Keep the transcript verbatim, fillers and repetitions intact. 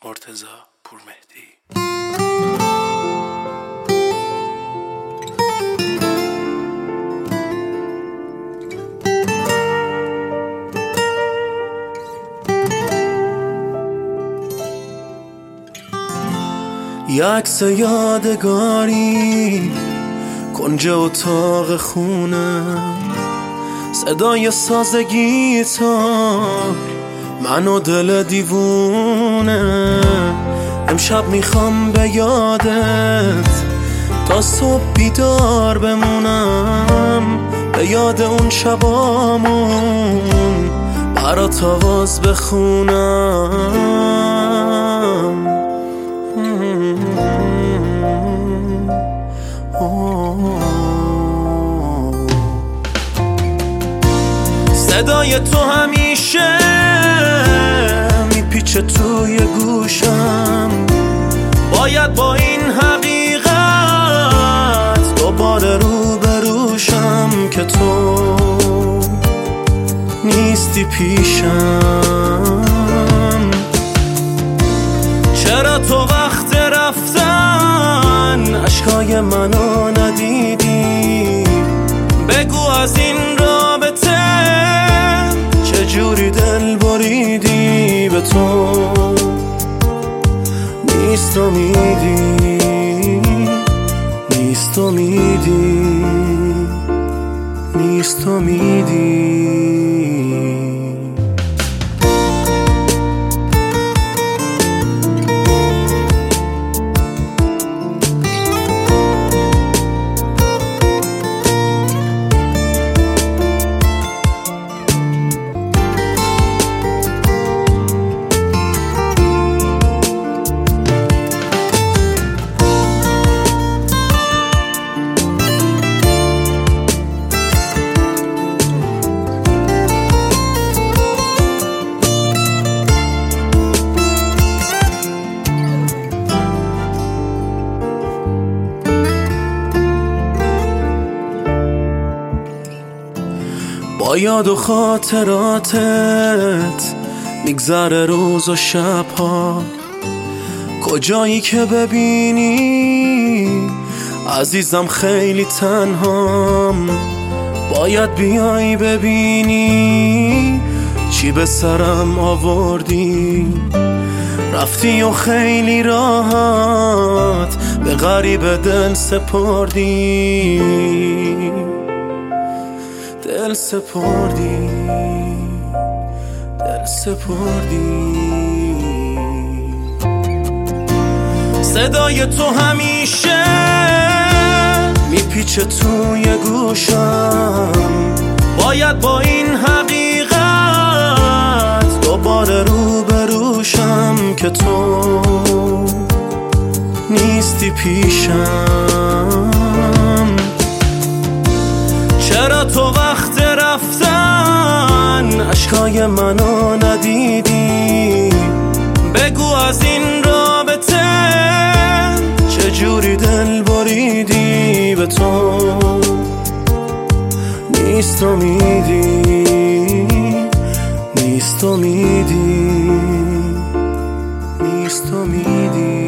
مرتضی پورمهدی. یه عکس یادگاری کنج اتاق خونه، صدای ساز گیتار، من و دل دیوونه. امشب میخوام به یادت تا صبح بیدار بمونم، به یاد اون شبامون برات آواز بخونم. صدای تو همیشه میپیچه توی گوشم، باید با این حقیقت دوباره رو بروشم که تو نیستی پیشم. چرا تو وقت رفتن اشکای منو ندیدی؟ بگو از این رابطه چجوری دل بریدی؟ به تو نیست امیدی، نیست امیدی، نیست امیدی. با یاد و خاطراتت میگذره روز و شبها، کجایی که ببینی عزیزم خیلی تنهام. باید بیایی ببینی چی به سرم آوردی، رفتی و خیلی راحت به غریب دل سپردی، دل سپردی، دل سپردی. صدای تو همیشه میپیچه توی گوشم، باید با این حقیقت دوباره رو بروشم که تو نیستی پیشم. چرا تو وقت رفتن اشکای منو ندیدی؟ بگو از این رابطه چجوری دل بریدی؟ به تو نیست امیدی، نیست امیدی، نیست امیدی.